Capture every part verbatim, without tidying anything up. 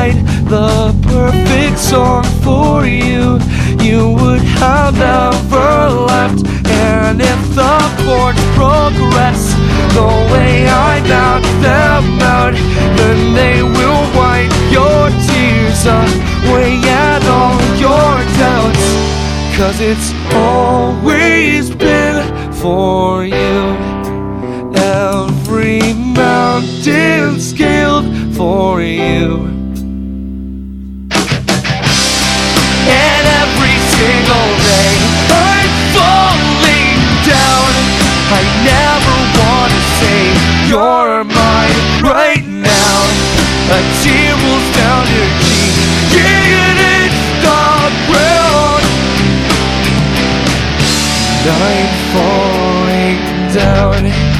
write the perfect song for you, you would have never left. And if the chords progress the way I knock them out, then they will wipe your tears away and all your doubts. 'Cause it's always been for you. Every mountain scaled for you. And every single day I'm falling down. I never wanna say you're mine right now. A tear rolls down your cheek, and it's the ground. I'm falling down.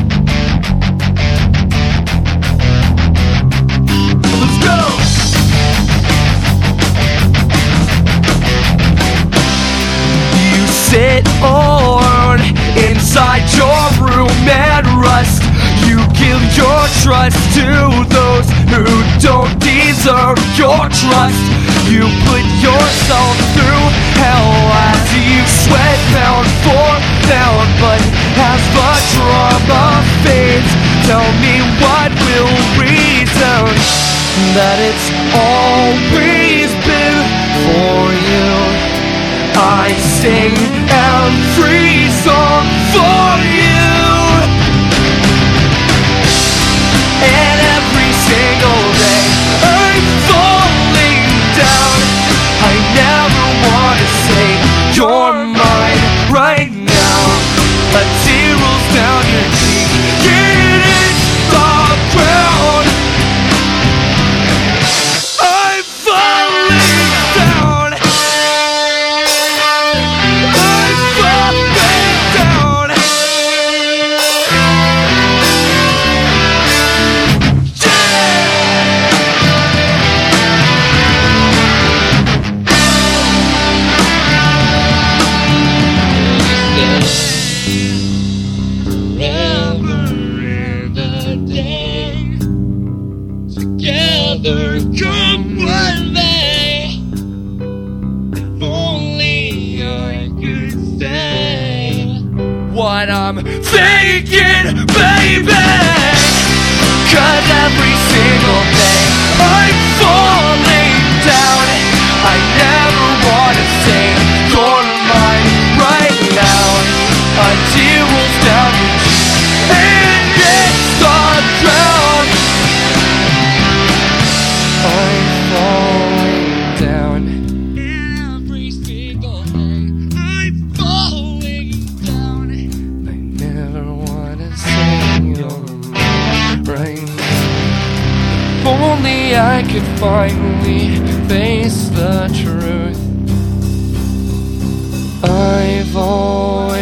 Let's go! You sit alone inside your room and rust. You give your trust to those who don't deserve your trust. You put yourself through hell as you sweat pound for pound. But as the drama fades, tell me what will resound. That it's always been for you. I sing every song for you. And every single day I'm falling down. I never wanna say you're mine right now. A tear rolls down your cheek, and it's the ground. I'm falling down. I'm falling down. Together come one day. If only I could say What I'm thinking, baby. 'Cause every single day I'm falling down. I never wanna say you're mine right now. A tear rolls down your cheek, and it's the ground. I'm falling down. every single day. I'm falling down. I never wanna say you're mine right now. If only I could finally face the truth. I've always